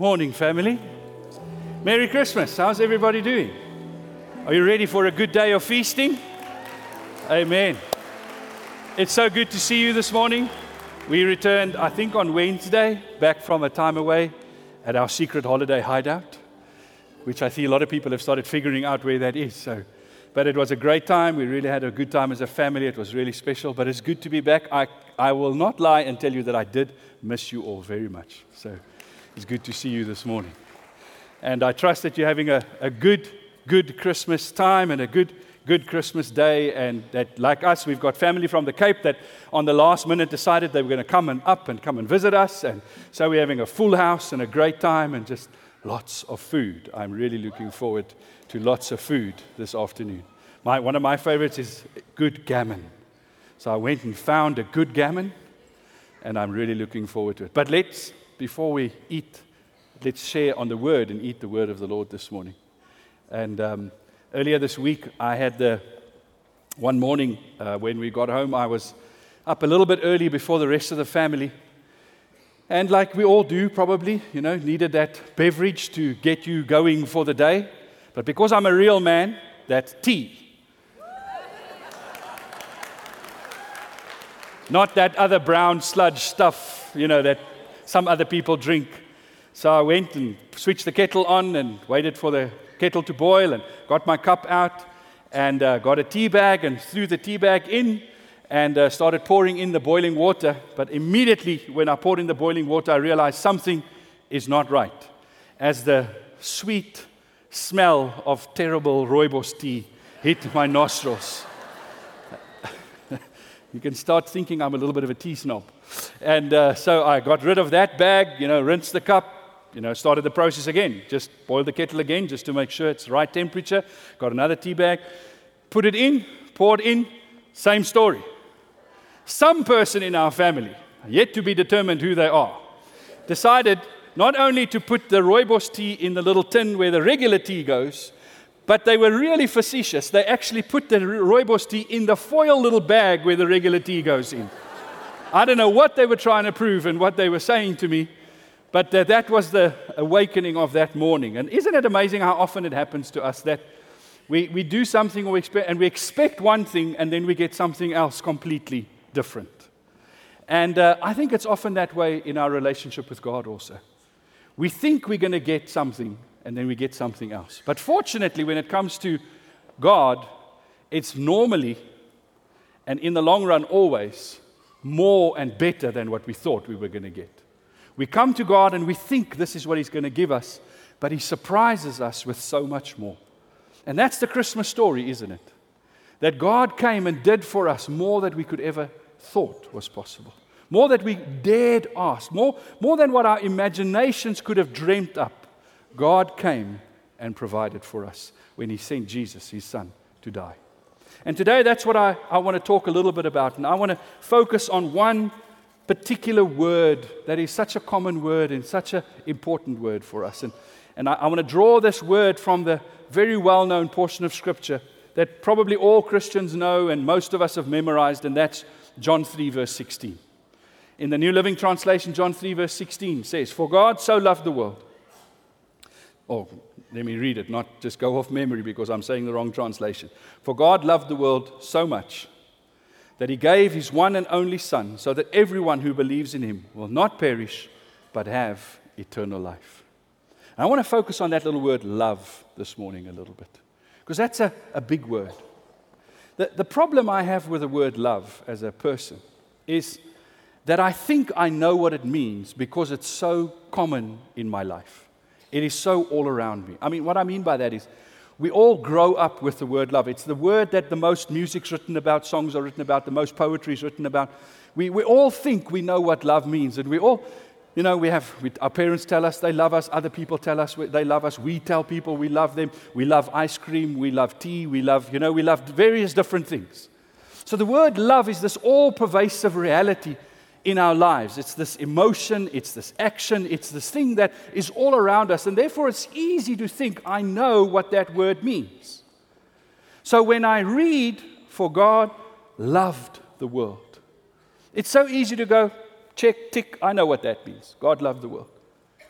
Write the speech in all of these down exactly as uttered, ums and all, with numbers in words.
Morning, family. Merry Christmas. How's everybody doing? Are you ready for a good day of feasting? Amen. It's so good to see you this morning. We returned, I think, on Wednesday, back from a time away at our secret holiday hideout, which I see a lot of people have started figuring out where that is. So, but it was a great time. We really had a good time as a family. It was really special, but it's good to be back. I, I will not lie and tell you that I did miss you all very much. So it's good to see you this morning. And I trust that you're having a, a good, good Christmas time and a good, good Christmas day. And that, like us, we've got family from the Cape that on the last minute decided they were going to come and up and come and visit us. And so we're having a full house and a great time and just lots of food. I'm really looking forward to lots of food this afternoon. My, one of my favorites is good gammon. So I went and found a good gammon, and I'm really looking forward to it. But let's, before we eat, let's share on the Word and eat the Word of the Lord this morning. And um, earlier this week, I had the one morning uh, when we got home, I was up a little bit early before the rest of the family. And like we all do, probably, you know, needed that beverage to get you going for the day. But because I'm a real man, that's tea. Not that other brown sludge stuff, you know, that some other people drink. So I went and switched the kettle on and waited for the kettle to boil and got my cup out and uh, got a tea bag and threw the tea bag in and uh, started pouring in the boiling water. But immediately when I poured in the boiling water, I realized something is not right. As the sweet smell of terrible rooibos tea hit my nostrils. You can start thinking I'm a little bit of a tea snob. And uh, so I got rid of that bag, you know, rinsed the cup, you know, started the process again. Just boiled the kettle again just to make sure it's the right temperature. Got another tea bag, put it in, poured in, same story. Some person in our family, yet to be determined who they are, decided not only to put the rooibos tea in the little tin where the regular tea goes, but they were really facetious. They actually put the rooibos tea in the foil little bag where the regular tea goes in. I don't know what they were trying to prove and what they were saying to me, but uh, that was the awakening of that morning. And isn't it amazing how often it happens to us that we, we do something or we expect, and we expect one thing and then we get something else completely different. And uh, I think it's often that way in our relationship with God also. We think we're going to get something and then we get something else. But fortunately, when it comes to God, it's normally, and in the long run always, more and better than what we thought we were going to get. We come to God and we think this is what He's going to give us, but He surprises us with so much more. And that's the Christmas story, isn't it? That God came and did for us more than we could ever thought was possible. More than we dared ask. More, more than what our imaginations could have dreamt up. God came and provided for us when He sent Jesus, His Son, to die. And today that's what I, I want to talk a little bit about. And I want to focus on one particular word that is such a common word and such an important word for us. And, and I, I want to draw this word from the very well-known portion of Scripture that probably all Christians know and most of us have memorized, and that's John three, verse sixteen. In the New Living Translation, John three, verse sixteen says, "For God so loved the world." Oh, let me read it, not just go off memory because I'm saying the wrong translation. "For God loved the world so much that He gave His one and only Son, so that everyone who believes in Him will not perish, but have eternal life." And I want to focus on that little word love this morning a little bit, because that's a, a big word. The, the problem I have with the word love as a person is that I think I know what it means because it's so common in my life. It is so all around me. I mean, what I mean by that is we all grow up with the word love. It's the word that the most music's written about, songs are written about, the most poetry is written about. We, we all think we know what love means. And we all, you know, we have, we, our parents tell us they love us. Other people tell us they love us. We tell people we love them. We love ice cream. We love tea. We love, you know, we love various different things. So the word love is this all-pervasive reality in our lives. It's this emotion, it's this action, it's this thing that is all around us, and therefore it's easy to think, I know what that word means. So when I read, "For God loved the world," it's so easy to go, check, tick, I know what that means. God loved the world.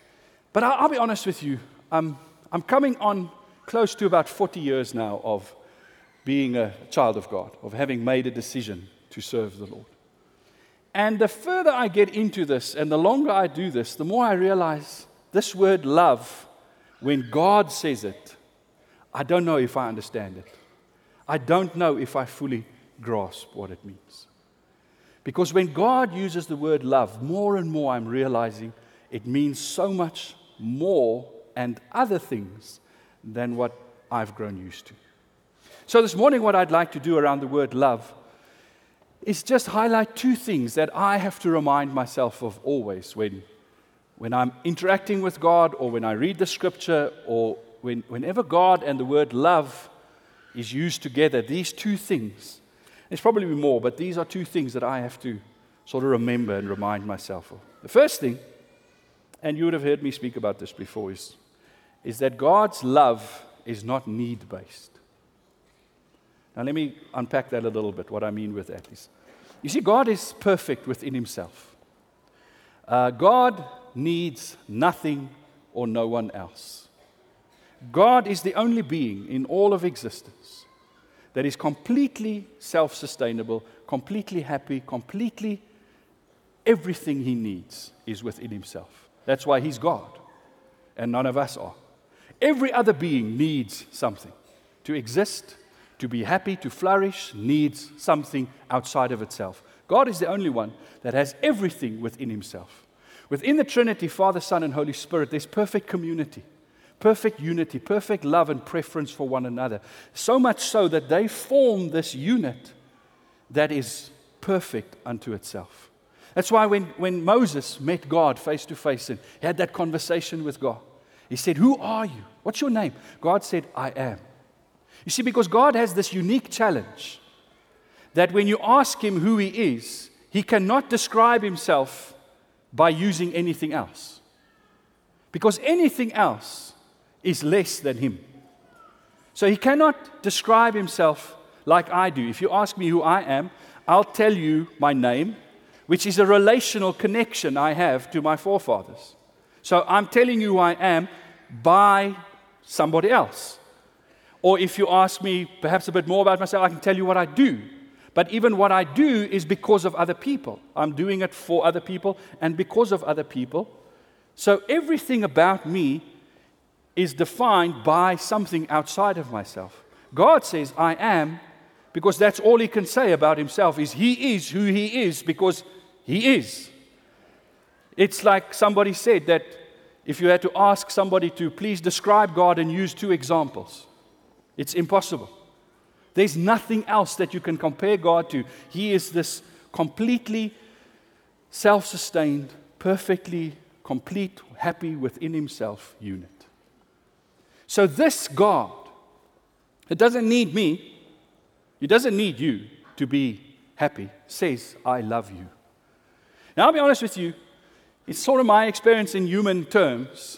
But I'll, I'll be honest with you, um, I'm coming on close to about forty years now of being a child of God, of having made a decision to serve the Lord. And the further I get into this and the longer I do this, the more I realize this word love, when God says it, I don't know if I understand it. I don't know if I fully grasp what it means. Because when God uses the word love, more and more I'm realizing it means so much more and other things than what I've grown used to. So this morning, what I'd like to do around the word love is just highlight two things that I have to remind myself of always when, when I'm interacting with God, or when I read the scripture, or when, whenever God and the word love is used together. These two things, there's probably more, but these are two things that I have to sort of remember and remind myself of. The first thing, and you would have heard me speak about this before, is, is that God's love is not need-based. Now let me unpack that a little bit. What I mean with that is, you see, God is perfect within himself. Uh, God needs nothing or no one else. God is the only being in all of existence that is completely self-sustainable, completely happy, completely everything he needs is within himself. That's why he's God, and none of us are. Every other being needs something to exist. To be happy, to flourish, needs something outside of itself. God is the only one that has everything within himself. Within the Trinity, Father, Son, and Holy Spirit, there's perfect community, perfect unity, perfect love and preference for one another. So much so that they form this unit that is perfect unto itself. That's why when, when Moses met God face to face and had that conversation with God, he said, "Who are you? What's your name?" God said, "I am." You see, because God has this unique challenge that when you ask him who he is, he cannot describe himself by using anything else. Because anything else is less than him. So he cannot describe himself like I do. If you ask me who I am, I'll tell you my name, which is a relational connection I have to my forefathers. So I'm telling you who I am by somebody else. Or if you ask me perhaps a bit more about myself, I can tell you what I do. But even what I do is because of other people. I'm doing it for other people and because of other people. So everything about me is defined by something outside of myself. God says, "I am," because that's all he can say about himself, is he is who he is because he is. It's like somebody said that if you had to ask somebody to please describe God and use two examples, it's impossible. There's nothing else that you can compare God to. He is this completely self-sustained, perfectly complete, happy within himself unit. So this God, it doesn't need me, he doesn't need you to be happy, says, "I love you." Now I'll be honest with you, it's sort of my experience in human terms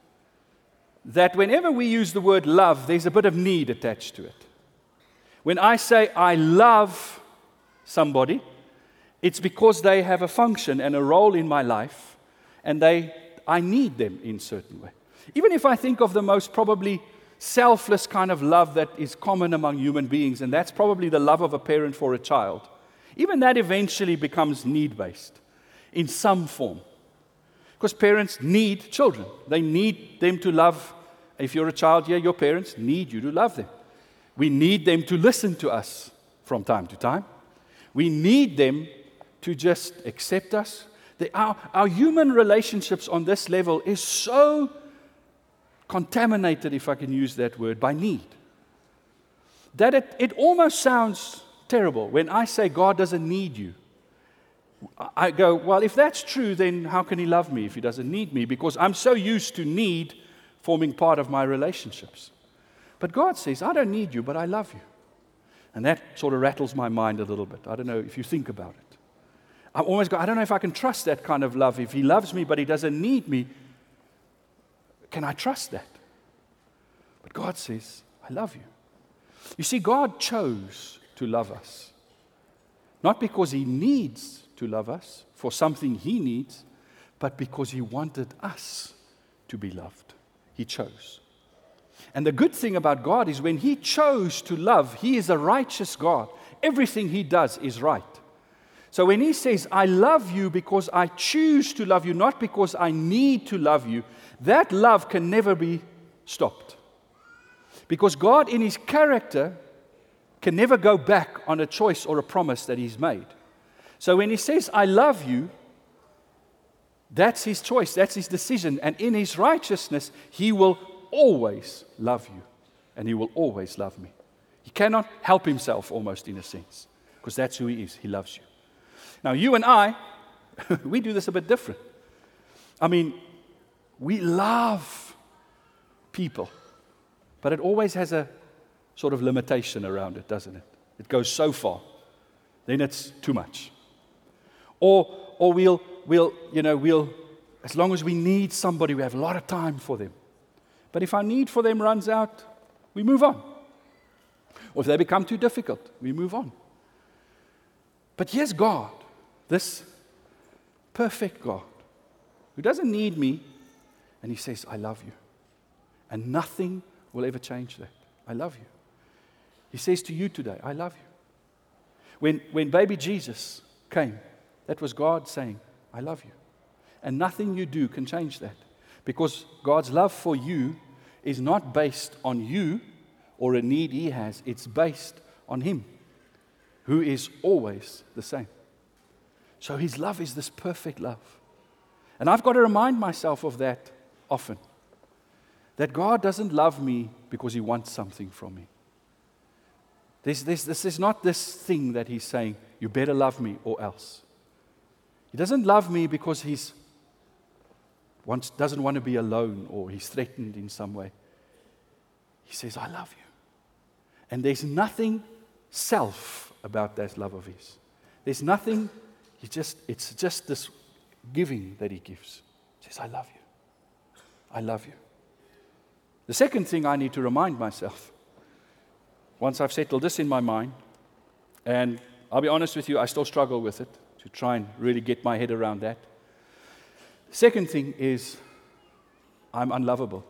that whenever we use the word love, there's a bit of need attached to it. When I say I love somebody, it's because they have a function and a role in my life, and they, I need them in a certain way. Even if I think of the most probably selfless kind of love that is common among human beings, and that's probably the love of a parent for a child, even that eventually becomes need-based in some form. Because parents need children. They need them to love. If you're a child here, your parents need you to love them. We need them to listen to us from time to time. We need them to just accept us. They, our, our human relationships on this level is so contaminated, if I can use that word, by need, that it, it almost sounds terrible when I say God doesn't need you. I go, well, if that's true, then how can he love me if he doesn't need me? Because I'm so used to need forming part of my relationships. But God says, "I don't need you, but I love you." And that sort of rattles my mind a little bit. I don't know if you think about it. I always go, I don't know if I can trust that kind of love. If he loves me, but he doesn't need me, can I trust that? But God says, "I love you." You see, God chose to love us. Not because he needs to love us for something he needs, but because he wanted us to be loved. He chose. And the good thing about God is when He chose to love, He is a righteous God. Everything He does is right. So when He says, I love you because I choose to love you, not because I need to love you, that love can never be stopped. Because God in His character can never go back on a choice or a promise that He's made. So when He says, I love you, that's His choice, that's His decision. And in His righteousness, He will always love you. And He will always love me. He cannot help Himself almost in a sense. Because that's who He is. He loves you. Now you and I, we do this a bit different. I mean, we love people. But it always has a sort of limitation around it, doesn't it? It goes so far. Then it's too much. Or or we'll we'll, you know, we'll, as long as we need somebody, we have a lot of time for them. But if our need for them runs out, we move on. Or if they become too difficult, we move on. But here's God, this perfect God, who doesn't need me, and He says, I love you. And nothing will ever change that. I love you. He says to you today, I love you. When, when baby Jesus came, that was God saying, I love you. And nothing you do can change that. Because God's love for you is not based on you or a need He has. It's based on Him, who is always the same. So His love is this perfect love. And I've got to remind myself of that often. That God doesn't love me because He wants something from me. This, this, this is not this thing that He's saying, you better love me or else. He doesn't love me because He's wants, doesn't want to be alone or He's threatened in some way. He says, I love you. And there's nothing self about that love of His. There's nothing, he just, it's just this giving that He gives. He says, I love you. I love you. The second thing I need to remind myself, once I've settled this in my mind, and I'll be honest with you, I still struggle with it, to try and really get my head around that. The second thing is, I'm unlovable.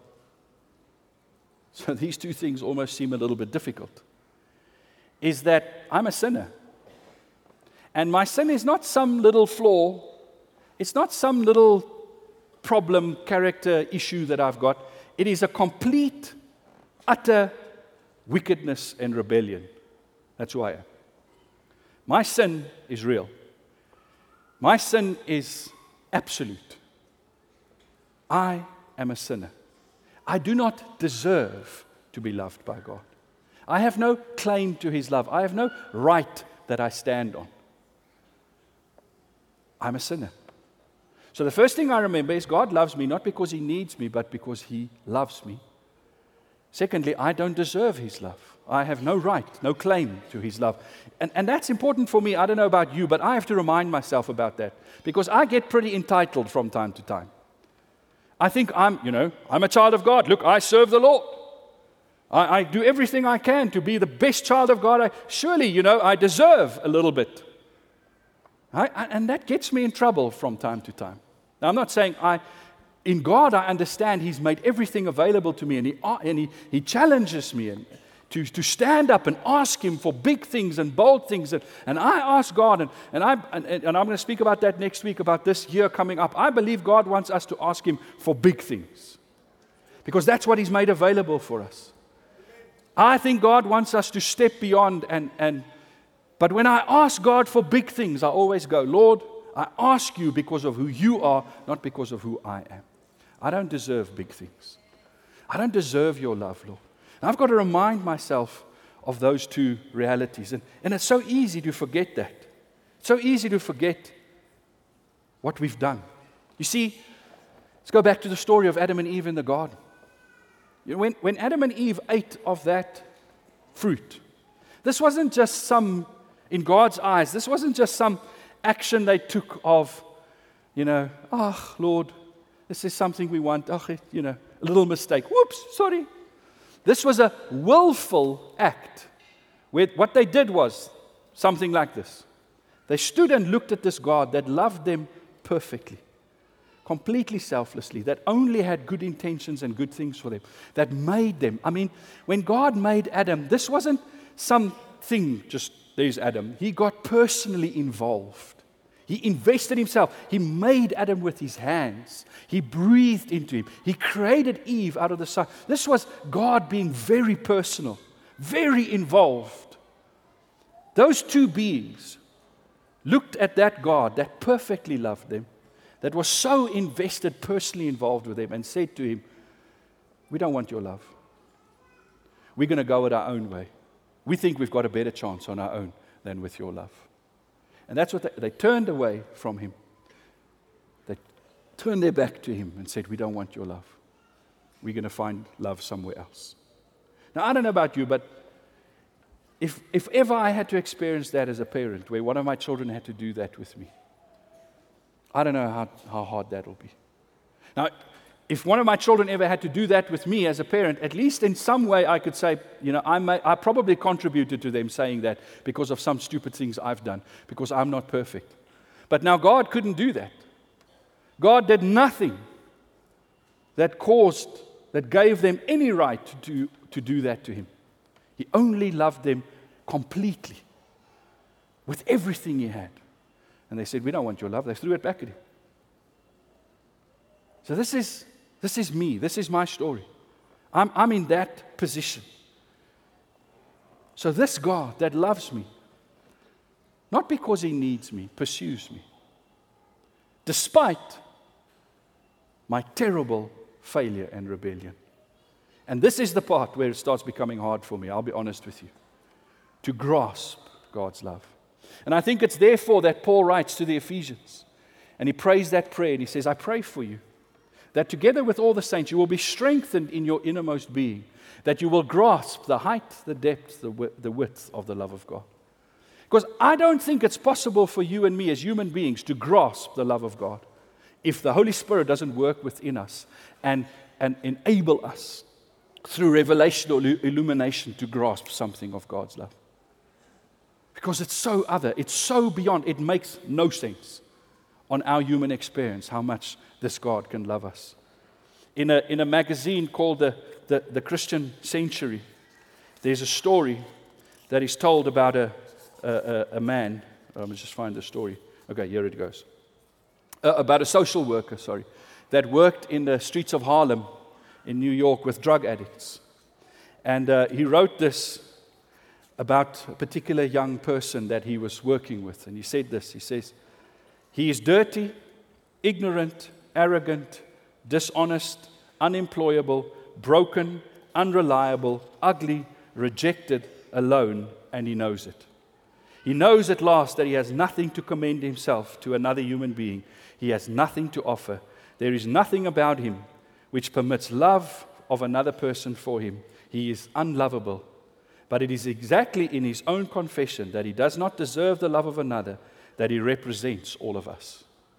So these two things almost seem a little bit difficult. Is that I'm a sinner. And my sin is not some little flaw. It's not some little problem, character issue that I've got. It is a complete, utter wickedness and rebellion. That's who I am. My sin is real. My sin is absolute. I am a sinner. I do not deserve to be loved by God. I have no claim to His love. I have no right that I stand on. I'm a sinner. So the first thing I remember is God loves me not because He needs me, but because He loves me. Secondly, I don't deserve His love. I have no right, no claim to His love. And, and that's important for me. I don't know about you, but I have to remind myself about that. Because I get pretty entitled from time to time. I think I'm, you know, I'm a child of God. Look, I serve the Lord. I, I do everything I can to be the best child of God. I, surely, you know, I deserve a little bit. I, I, and that gets me in trouble from time to time. Now, I'm not saying I... In God, I understand He's made everything available to me, and He, and he, he challenges me and, to, to stand up and ask Him for big things and bold things. And, and I ask God, and, and, I, and, and I'm going to speak about that next week, about this year coming up. I believe God wants us to ask Him for big things, because that's what He's made available for us. I think God wants us to step beyond, and, and but when I ask God for big things, I always go, Lord, I ask you because of who you are, not because of who I am. I don't deserve big things. I don't deserve your love, Lord. And I've got to remind myself of those two realities. And, and it's so easy to forget that. It's so easy to forget what we've done. You see, let's go back to the story of Adam and Eve in the garden. You know, when, when Adam and Eve ate of that fruit, this wasn't just some, in God's eyes, this wasn't just some action they took of, you know, oh, Lord, this is something we want. Oh, you know, a little mistake. Whoops, sorry. This was a willful act. Where what they did was something like this. They stood and looked at this God that loved them perfectly. completely selflessly, that only had good intentions and good things for them, that made them. I mean, when God made Adam, this wasn't something just, there's Adam. He got personally involved. He invested himself. He made Adam with his hands. He breathed into him. He created Eve out of the sun. This was God being very personal, very involved. Those two beings looked at that God that perfectly loved them, that was so invested, personally involved with them, and said to him, we don't want your love. We're going to go it our own way. We think we've got a better chance on our own than with your love. And that's what they, they turned away from him. They turned their back to him and said, we don't want your love. We're going to find love somewhere else. Now, I don't know about you, but if, if ever I had to experience that as a parent, where one of my children had to do that with me, I don't know how, how hard that will be. Now, if one of my children ever had to do that with me as a parent, at least in some way I could say, you know, I, may, I probably contributed to them saying that because of some stupid things I've done, because I'm not perfect. But now God couldn't do that. God did nothing that caused, that gave them any right to do, to do that to him. He only loved them completely, with everything he had. And they said, we don't want your love. They threw it back at him. So this is this is me. This is my story. I'm, I'm in that position. So this God that loves me, not because he needs me, pursues me, despite my terrible failure and rebellion. And this is the part where it starts becoming hard for me, I'll be honest with you, to grasp God's love. And I think it's therefore that Paul writes to the Ephesians, and he prays that prayer, and he says, I pray for you, that together with all the saints you will be strengthened in your innermost being, that you will grasp the height, the depth, the width, the width of the love of God. Because I don't think it's possible for you and me as human beings to grasp the love of God if the Holy Spirit doesn't work within us and, and enable us through revelation or illumination to grasp something of God's love. Because it's so other, it's so beyond, it makes no sense on our human experience how much this God can love us. In a, in a magazine called the, the, the Christian Century, there's a story that is told about a, a, a man. Let me just find the story. Okay, here it goes. Uh, about a social worker, sorry, that worked in the streets of Harlem in New York with drug addicts. And uh, he wrote this about a particular young person that he was working with. And he said this, he says, he is dirty, ignorant, arrogant, dishonest, unemployable, broken, unreliable, ugly, rejected, alone, and he knows it. He knows at last that he has nothing to commend himself to another human being. He has nothing to offer. There is nothing about him which permits love of another person for him. He is unlovable. But it is exactly in his own confession that he does not deserve the love of another that he represents all of us.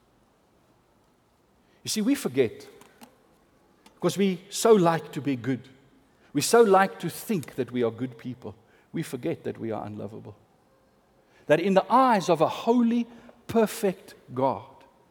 You see, we forget because we so like to be good. We so like to think that we are good people. We forget that we are unlovable. That in the eyes of a holy, perfect God,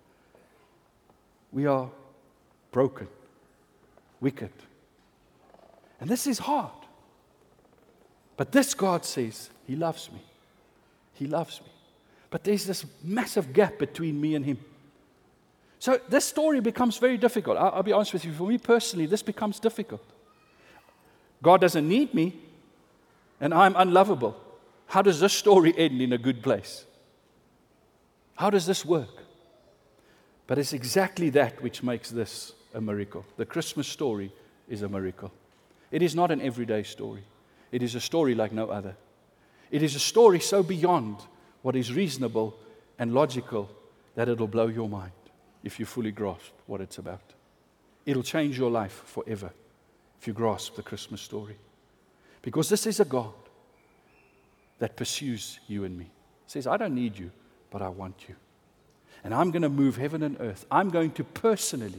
we are broken, wicked. And this is hard. But this God says, he loves me. He loves me. But there's this massive gap between me and him. So this story becomes very difficult. I'll, I'll be honest with you. For me personally, this becomes difficult. God doesn't need me, and I'm unlovable. How does this story end in a good place? How does this work? But it's exactly that which makes this a miracle. The Christmas story is a miracle. It is not an everyday story. It is a story like no other. It is a story so beyond what is reasonable and logical that it'll blow your mind if you fully grasp what it's about. It'll change your life forever if you grasp the Christmas story. Because this is a God that pursues you and me. Says, I don't need you, but I want you. And I'm going to move heaven and earth. I'm going to personally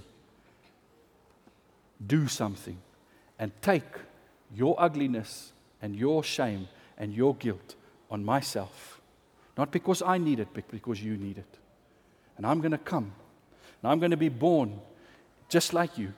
do something and take your ugliness and your shame and your guilt on myself. Not because I need it, but because you need it. And I'm going to come. And I'm going to be born just like you,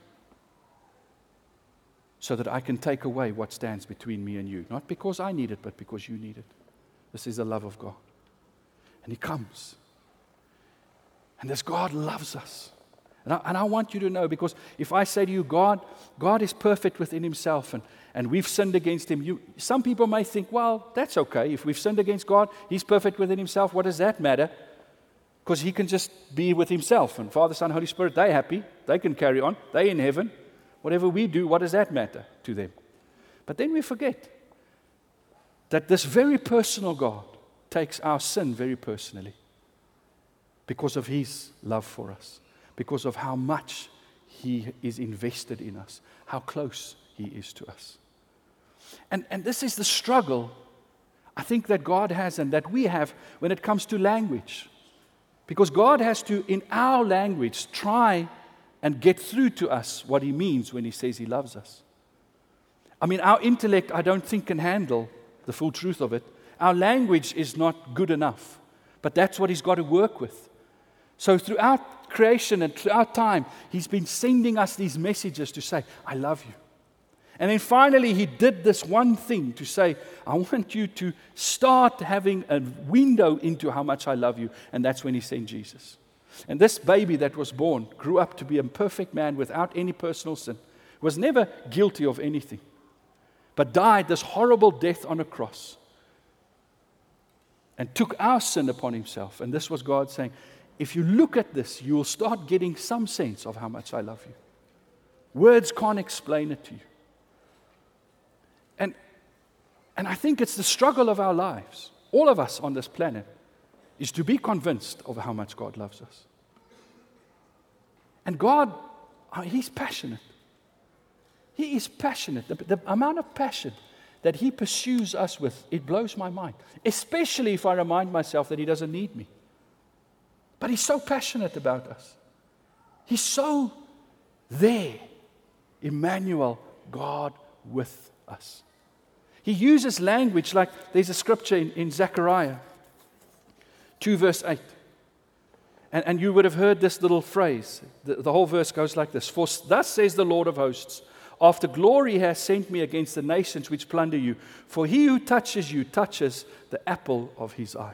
so that I can take away what stands between me and you. Not because I need it, but because you need it. This is the love of God. And He comes. And this God loves us. And I, and I want you to know, because if I say to you, God, God is perfect within Himself, and, and we've sinned against Him, you, some people may think, well, that's okay. If we've sinned against God, He's perfect within Himself. What does that matter? Because He can just be with Himself. And Father, Son, Holy Spirit, they're happy. They can carry on. They're in heaven. Whatever we do, what does that matter to them? But then we forget that this very personal God takes our sin very personally because of His love for us, because of how much He is invested in us, how close He is to us. And, and this is the struggle, I think, that God has and that we have when it comes to language. Because God has to, in our language, try and get through to us what He means when He says He loves us. I mean, our intellect, I don't think, can handle the full truth of it. Our language is not good enough, but that's what He's got to work with. So throughout creation and throughout time, He's been sending us these messages to say, I love you. And then finally, He did this one thing to say, I want you to start having a window into how much I love you. And that's when He sent Jesus. And this baby that was born grew up to be a perfect man without any personal sin, was never guilty of anything, but died this horrible death on a cross and took our sin upon Himself. And this was God saying, if you look at this, you will start getting some sense of how much I love you. Words can't explain it to you. And, and I think it's the struggle of our lives, all of us on this planet, is to be convinced of how much God loves us. And God, He's passionate. He is passionate. The, the amount of passion that He pursues us with, it blows my mind. Especially if I remind myself that He doesn't need me. But He's so passionate about us. He's so there. Emmanuel, God with us. He uses language like there's a scripture in, in Zechariah two verse eight. And, and you would have heard this little phrase. The, the whole verse goes like this. For thus says the Lord of hosts, after glory has sent me against the nations which plunder you. For he who touches you touches the apple of His eye.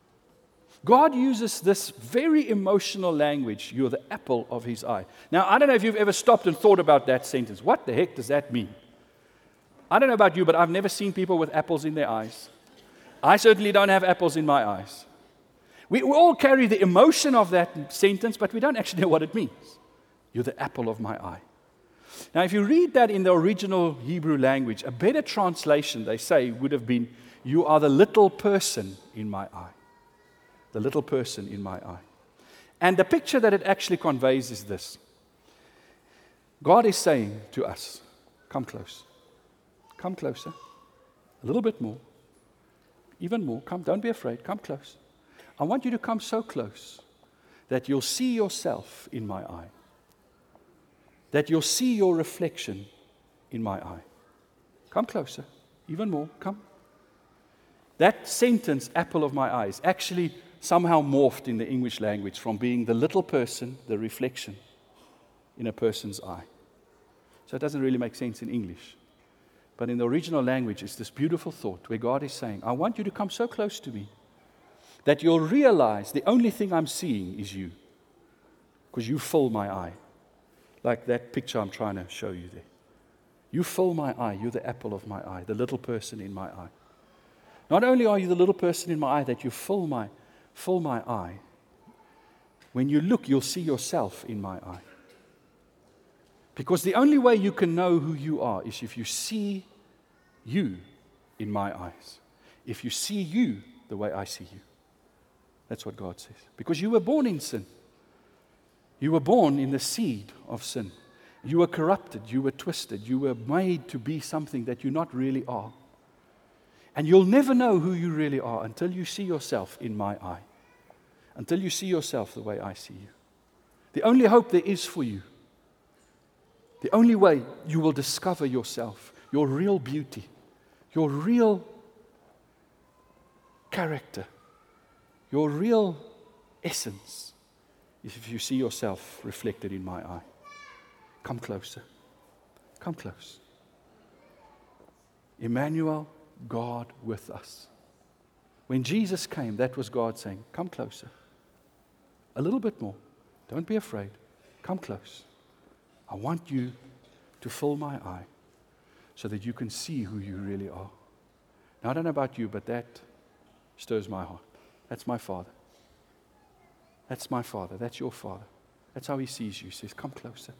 God uses this very emotional language. You're the apple of His eye. Now, I don't know if you've ever stopped and thought about that sentence. What the heck does that mean? I don't know about you, but I've never seen people with apples in their eyes. I certainly don't have apples in my eyes. We, we all carry the emotion of that sentence, but we don't actually know what it means. You're the apple of my eye. Now, if you read that in the original Hebrew language, a better translation, they say, would have been, you are the little person in my eye. The little person in my eye. And the picture that it actually conveys is this. God is saying to us, come close. Come closer. A little bit more. Even more. Come, don't be afraid. Come close. I want you to come so close that you'll see yourself in my eye. That you'll see your reflection in my eye. Come closer. Even more. Come. That sentence, apple of my eye, is actually somehow morphed in the English language from being the little person, the reflection in a person's eye. So it doesn't really make sense in English. But in the original language, it's this beautiful thought where God is saying, I want you to come so close to me that you'll realize the only thing I'm seeing is you. Because you fill my eye. Like that picture I'm trying to show you there. You fill my eye. You're the apple of my eye, the little person in my eye. Not only are you the little person in my eye, that you fill my, fill my eye. When you look, you'll see yourself in my eye. Because the only way you can know who you are is if you see you in my eyes. If you see you the way I see you. That's what God says. Because you were born in sin. You were born in the seed of sin. You were corrupted. You were twisted. You were made to be something that you not really are. And you'll never know who you really are until you see yourself in my eye. Until you see yourself the way I see you. The only hope there is for you, the only way you will discover yourself, your real beauty, your real character, your real essence, is if you see yourself reflected in my eye. Come closer. Come close. Emmanuel, God with us. When Jesus came, that was God saying, come closer. A little bit more. Don't be afraid. Come close. I want you to fill my eye so that you can see who you really are. Now, I don't know about you, but that stirs my heart. That's my Father. That's my Father. That's your Father. That's how He sees you. He says, come closer.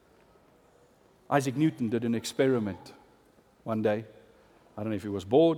Isaac Newton did an experiment one day. I don't know if he was bored,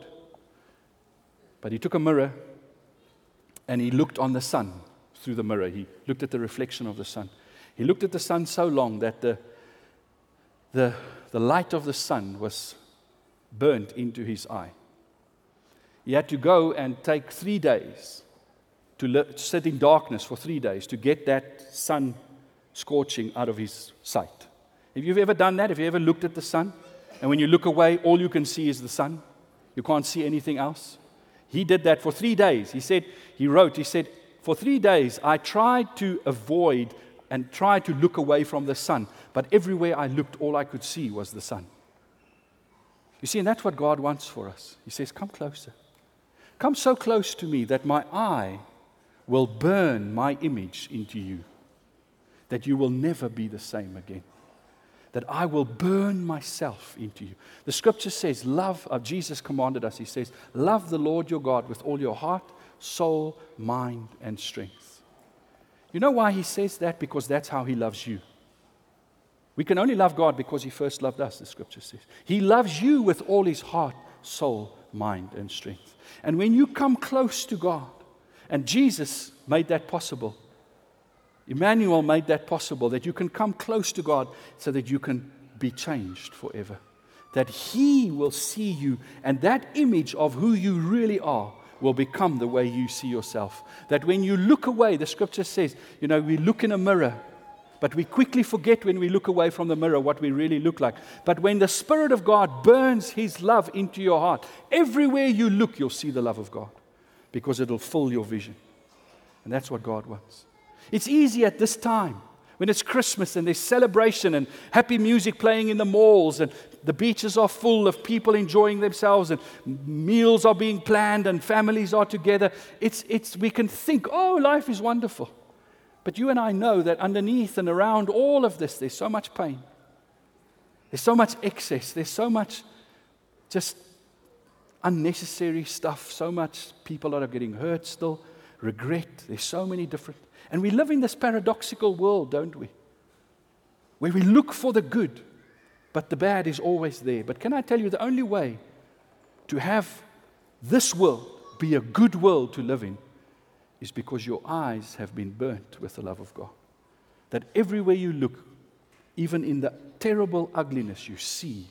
but he took a mirror and he looked on the sun through the mirror. He looked at the reflection of the sun. He looked at the sun so long that the, the, the light of the sun was burnt into his eye. He had to go and take three days to li- sit in darkness for three days to get that sun scorching out of his sight. Have you ever done that? Have you ever looked at the sun? And when you look away, all you can see is the sun. You can't see anything else. He did that for three days. He said, he wrote, he said, for three days I tried to avoid and tried to look away from the sun. But everywhere I looked, all I could see was the sun. You see, and that's what God wants for us. He says, come closer. Come so close to me that my eye will burn my image into you, that you will never be the same again. That I will burn myself into you. The scripture says, love, uh, Jesus commanded us, He says, love the Lord your God with all your heart, soul, mind, and strength. You know why He says that? Because that's how He loves you. We can only love God because He first loved us, the scripture says. He loves you with all His heart, soul, mind, and strength. And when you come close to God, and Jesus made that possible, Emmanuel made that possible, that you can come close to God so that you can be changed forever. That He will see you, and that image of who you really are will become the way you see yourself. That when you look away, the scripture says, you know, we look in a mirror, but we quickly forget when we look away from the mirror what we really look like. But when the Spirit of God burns His love into your heart, everywhere you look, you'll see the love of God, because it'll fill your vision. And that's what God wants. It's easy at this time, when it's Christmas and there's celebration and happy music playing in the malls and the beaches are full of people enjoying themselves and meals are being planned and families are together. It's, it's, we can think, oh, life is wonderful. But you and I know that underneath and around all of this, there's so much pain. There's so much excess. There's so much just unnecessary stuff. So much people that are getting hurt still, regret. There's so many different. And we live in this paradoxical world, don't we? Where we look for the good, but the bad is always there. But can I tell you, the only way to have this world be a good world to live in is because your eyes have been burnt with the love of God. That everywhere you look, even in the terrible ugliness, you see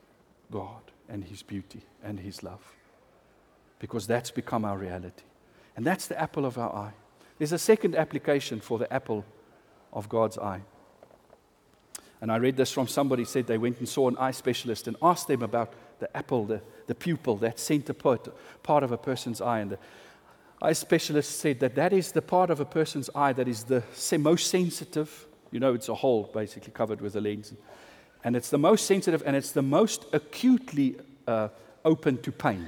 God and His beauty and His love. Because that's become our reality. And that's the apple of our eye. There's a second application for the apple of God's eye. And I read this from somebody who said they went and saw an eye specialist and asked them about the apple, the, the pupil, that center part, part of a person's eye. And the eye specialist said that that is the part of a person's eye that is the most sensitive. You know, it's a hole basically covered with a lens. And it's the most sensitive and it's the most acutely uh, open to pain.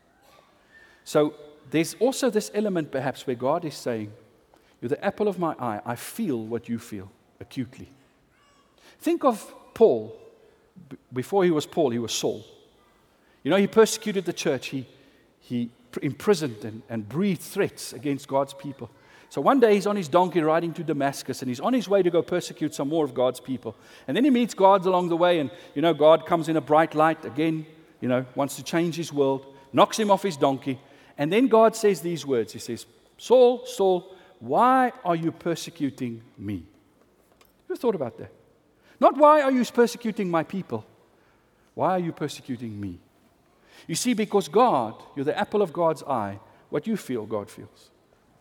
So there's also this element perhaps where God is saying, you're the apple of my eye. I feel what you feel acutely. Think of Paul. B- before he was Paul, he was Saul. You know, he persecuted the church. He, he imprisoned and, and breathed threats against God's people. So one day he's on his donkey riding to Damascus, and he's on his way to go persecute some more of God's people. And then he meets God along the way, and, you know, God comes in a bright light again, you know, wants to change his world, knocks him off his donkey. And then God says these words. He says, Saul, Saul, why are you persecuting me? You ever thought about that? Not why are you persecuting my people? Why are you persecuting me? You see, because God, you're the apple of God's eye. What you feel, God feels.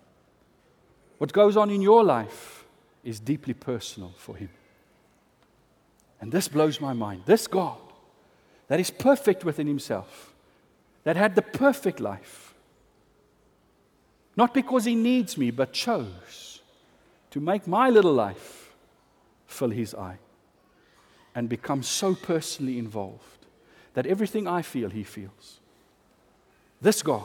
What goes on in your life is deeply personal for Him. And this blows my mind. This God that is perfect within Himself, that had the perfect life, not because He needs me, but chose to to make my little life fill His eye and become so personally involved that everything I feel, He feels. This God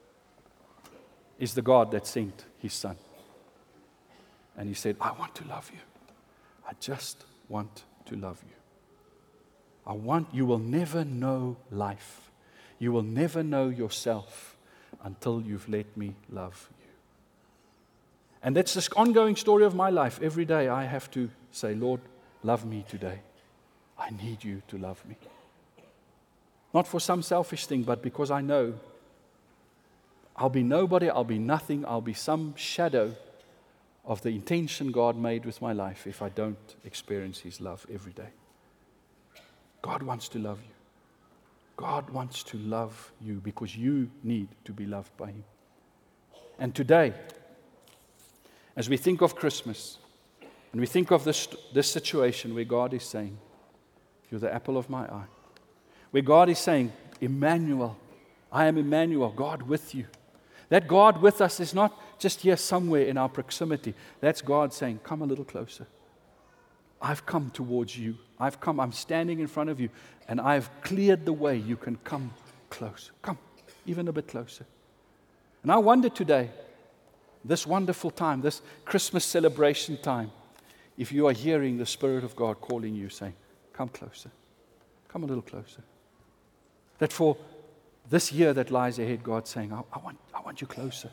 is the God that sent His Son. And He said, I want to love you. I just want to love you. I want, you will never know life. You will never know yourself until you've let me love you. And that's this ongoing story of my life. Every day I have to say, Lord, love me today. I need you to love me. Not for some selfish thing, but because I know I'll be nobody, I'll be nothing, I'll be some shadow of the intention God made with my life if I don't experience His love every day. God wants to love you. God wants to love you because you need to be loved by Him. And today, as we think of Christmas, and we think of this, this situation where God is saying, you're the apple of my eye, where God is saying, Emmanuel, I am Emmanuel, God with you. That God with us is not just here somewhere in our proximity. That's God saying, come a little closer. I've come towards you. I've come, I'm standing in front of you, and I've cleared the way. You can come close. Come, even a bit closer. And I wonder today, this wonderful time, this Christmas celebration time, if you are hearing the Spirit of God calling you, saying, come closer. Come a little closer. That for this year that lies ahead, God's saying, I, I, want, I want you closer.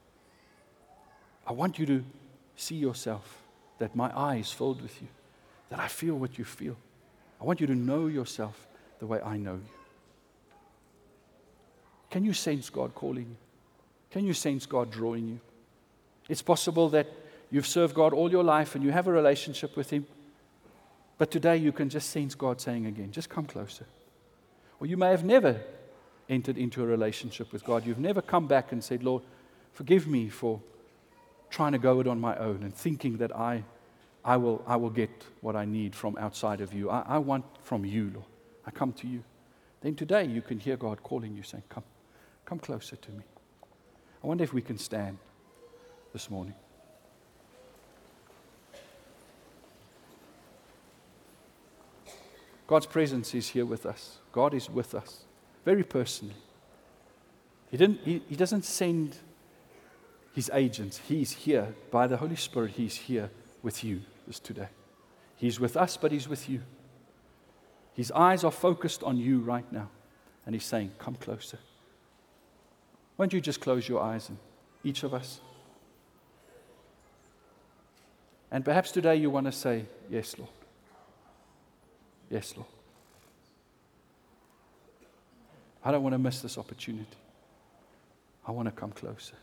I want you to see yourself, that my eye is filled with you, that I feel what you feel. I want you to know yourself the way I know you. Can you sense God calling you? Can you sense God drawing you? It's possible that you've served God all your life and you have a relationship with Him, but today you can just sense God saying again, just come closer. Or you may have never entered into a relationship with God. You've never come back and said, Lord, forgive me for trying to go it on my own and thinking that I, I will, I will get what I need from outside of you. I, I want from you, Lord. I come to you. Then today you can hear God calling you, saying, come, come closer to me. I wonder if we can stand this morning. God's presence is here with us. God is with us, very personally. He didn't. He, he doesn't send His agents. He's here by the Holy Spirit. He's here with you this today. He's with us, but He's with you. His eyes are focused on you right now, and He's saying, "Come closer." Won't you just close your eyes, and each of us? And perhaps today you want to say, "Yes, Lord. Yes, Lord. I don't want to miss this opportunity. I want to come closer."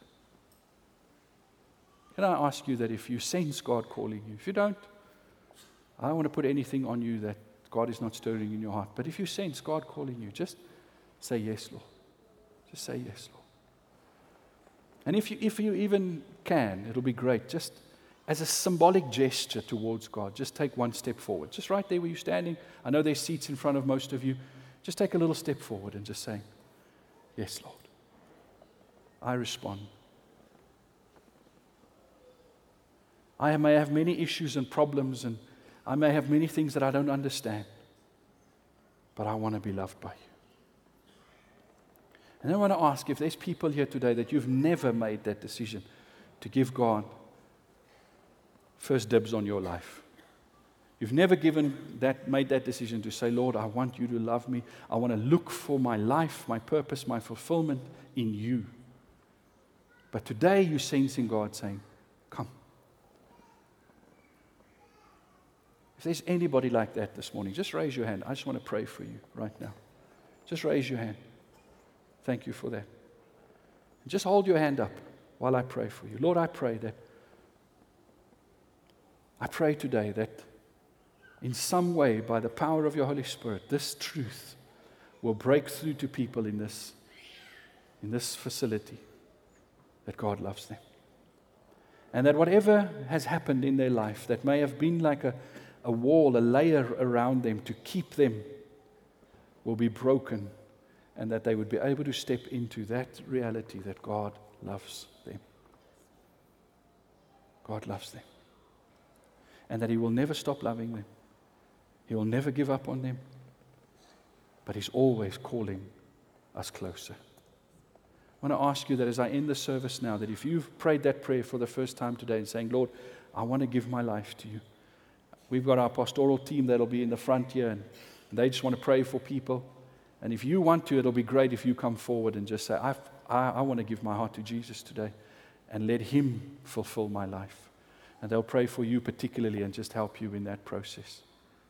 Can I ask you that if you sense God calling you, if you don't, I don't want to put anything on you that God is not stirring in your heart. But if you sense God calling you, just say, "Yes, Lord." Just say, "Yes, Lord." And if you, if you even can, it'll be great. Just as a symbolic gesture towards God, just take one step forward. Just right there where you're standing. I know there's seats in front of most of you. Just take a little step forward and just say, "Yes, Lord. I respond. I may have many issues and problems, and I may have many things that I don't understand, but I want to be loved by you." And I want to ask if there's people here today that you've never made that decision to give God first dibs on your life. You've never given that, made that decision to say, "Lord, I want you to love me. I want to look for my life, my purpose, my fulfillment in you." But today you're sensing God saying, "Come." If there's anybody like that this morning, just raise your hand. I just want to pray for you right now. Just raise your hand. Thank you for that. Just hold your hand up while I pray for you. Lord, I pray that, I pray today that in some way, by the power of your Holy Spirit, this truth will break through to people in this, in this facility, that God loves them. And that whatever has happened in their life that may have been like a, a wall, a layer around them to keep them, will be broken, and that they would be able to step into that reality that God loves them. God loves them. and that He will never stop loving them. He will never give up on them, but He's always calling us closer. I want to ask you that as I end the service now, that if you've prayed that prayer for the first time today and saying, Lord, I want to give my life to you. We've got our pastoral team that'll be in the front here, and they just want to pray for people. And if you want to, it'll be great if you come forward and just say, I've, I, I want to give my heart to Jesus today and let Him fulfill my life. And they'll pray for you particularly and just help you in that process.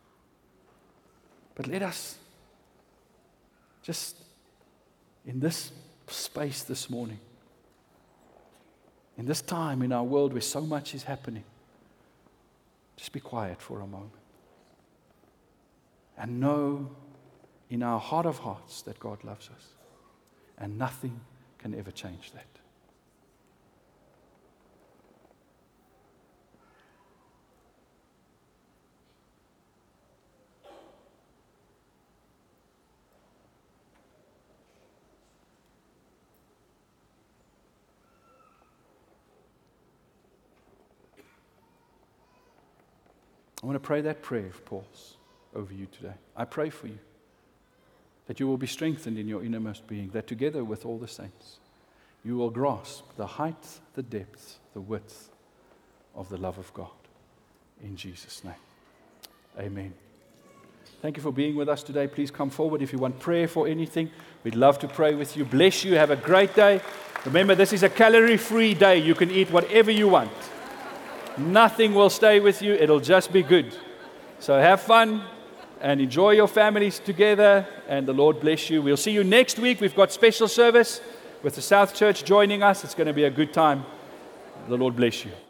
But let us just, in this space this morning, in this time in our world where so much is happening, just be quiet for a moment and know in our heart of hearts that God loves us, and nothing can ever change that. I want to pray that prayer of Paul's over you today. I pray for you that you will be strengthened in your innermost being, that together with all the saints, you will grasp the height, the depth, the width of the love of God. In Jesus' name. Amen. Thank you for being with us today. Please come forward if you want prayer for anything. We'd love to pray with you. Bless you. Have a great day. Remember, this is a calorie-free day. You can eat whatever you want. Nothing will stay with you. It'll just be good. So have fun and enjoy your families together, and the Lord bless you. We'll see you next week. We've got special service with the South Church joining us. It's going to be a good time. The Lord bless you.